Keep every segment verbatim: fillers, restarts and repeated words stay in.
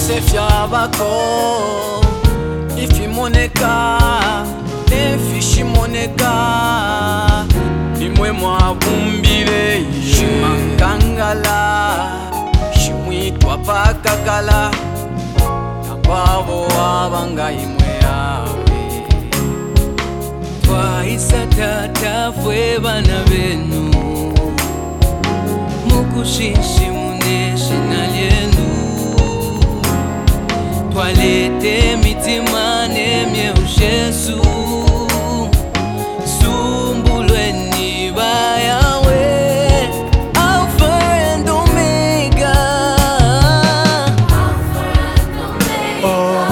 sefya bako ifi moneka nefishi moneka nimwe mwabumbire shimakangala shimwitwa pakakala nababo abanga imwe yawe twaisa tata fwe bana benu mukushishi muneshi na lyenu twalete mitima nemye ushesu sumbulweni bayawe Alpha and Omega Oh,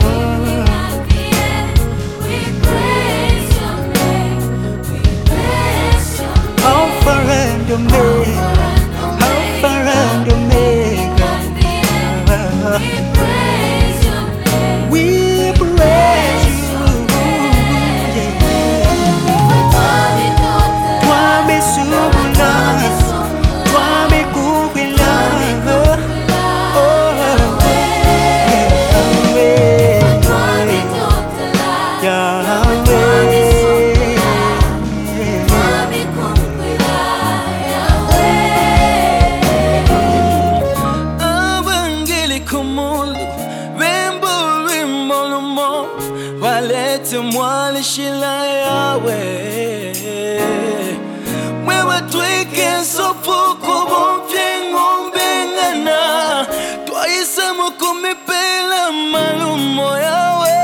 Alpha and Omega, Alpha and Omega. We praise you, Twame subula, Twame kubila, oh Yahweh, Yahweh. Walete-moi le shila yawe Mwewe tweke sofuku bonfye ngombe ngana Twaise mukumipela malumo yawe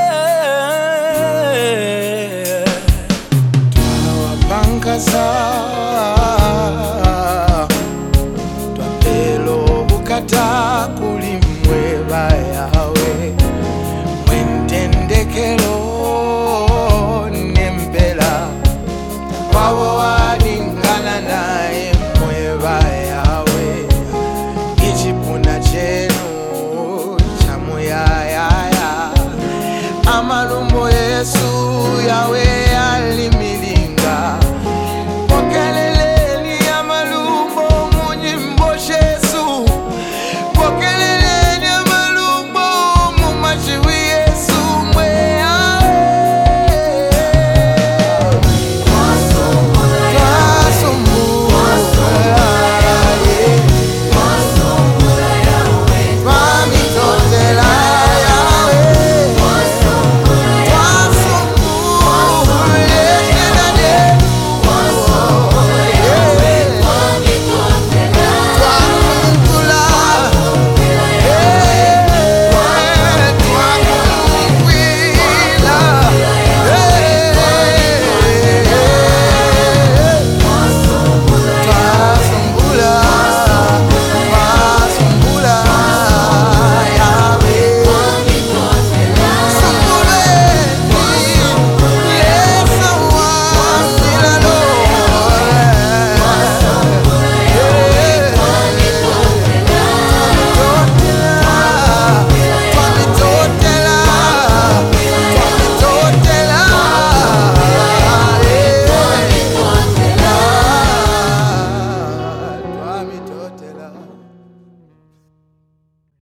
Twawapankaza Twapelo bukata kulimwe bayawe Mwentendekelo Wawo wadingana naye mweba yawe Ichipuna chenu chamuyayaya Amalumbo Yesu yawe